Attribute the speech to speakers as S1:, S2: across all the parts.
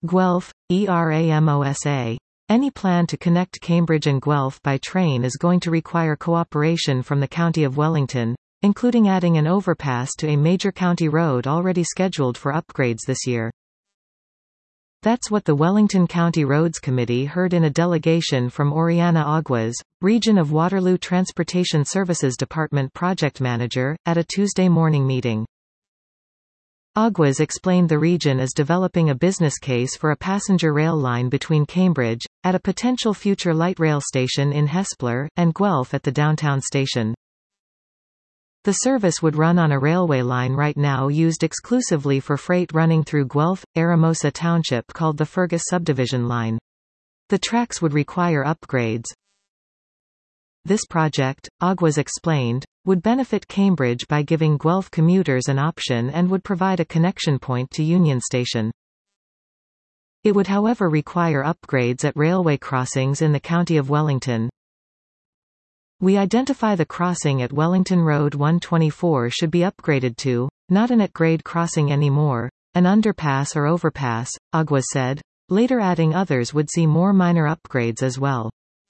S1: Guelph, ERAMOSA. Any plan to connect Cambridge and Guelph by train is going to require cooperation from the County of Wellington, including adding an overpass to a major county road already scheduled for upgrades this year. That's what the Wellington County Roads Committee heard in a delegation from Oriana Aguas, Region of Waterloo Transportation Services Department project manager, at a Tuesday morning meeting. Aguas explained the region is developing a business case for a passenger rail line between Cambridge, at a potential future light rail station in Hespeler, and Guelph at the downtown station. The service would run on a railway line right now used exclusively for freight running through Guelph, Eramosa Township called the Fergus Subdivision Line. The tracks would require upgrades. This project, Aguas explained, would benefit Cambridge by giving Guelph commuters an option and would provide a connection point to Union Station. It would however require upgrades at railway crossings in the County of Wellington. We identify the crossing at Wellington Road 124 should be upgraded to, not an at-grade crossing anymore, an underpass or overpass, Aguas said. Later adding others would see more minor upgrades as well.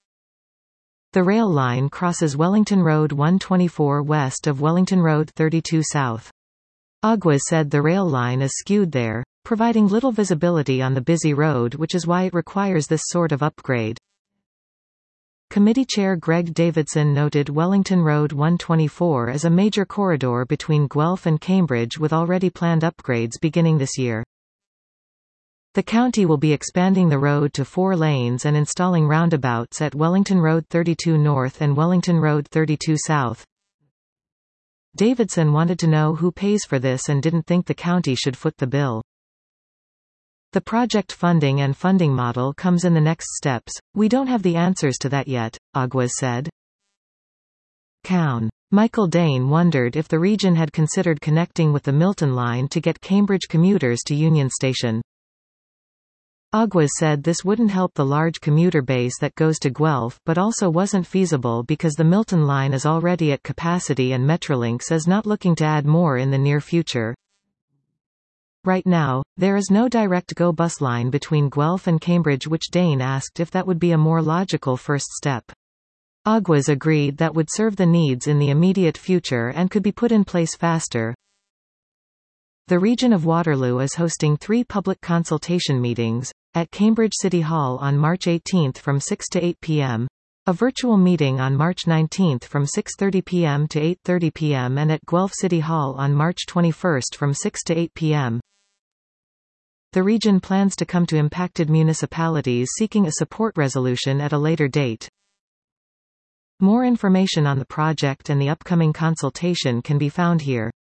S1: The rail line crosses Wellington Road 124 west of Wellington Road 32 south. Aguas said the rail line is skewed there, providing little visibility on the busy road, which is why it requires this sort of upgrade. Committee Chair Greg Davidson noted Wellington Road 124 is a major corridor between Guelph and Cambridge with already planned upgrades beginning this year. The county will be expanding the road to 4 lanes and installing roundabouts at Wellington Road 32 North and Wellington Road 32 South. Davidson wanted to know who pays for this and didn't think the county should foot the bill. The project funding and funding model comes in the next steps. We don't have the answers to that yet, Aguas said. Michael Dane wondered if the region had considered connecting with the Milton line to get Cambridge commuters to Union Station. Aguas said this wouldn't help the large commuter base that goes to Guelph but also wasn't feasible because the Milton line is already at capacity and Metrolinx is not looking to add more in the near future. Right now, there is no direct GO bus line between Guelph and Cambridge, which Dane asked if that would be a more logical first step. Aguas agreed that would serve the needs in the immediate future and could be put in place faster. The region of Waterloo is hosting 3 public consultation meetings, at Cambridge City Hall on March 18 from 6 to 8 p.m., a virtual meeting on March 19 from 6:30 p.m. to 8:30 p.m. and at Guelph City Hall on March 21 from 6 to 8 p.m. The region plans to come to impacted municipalities seeking a support resolution at a later date. More information on the project and the upcoming consultation can be found here.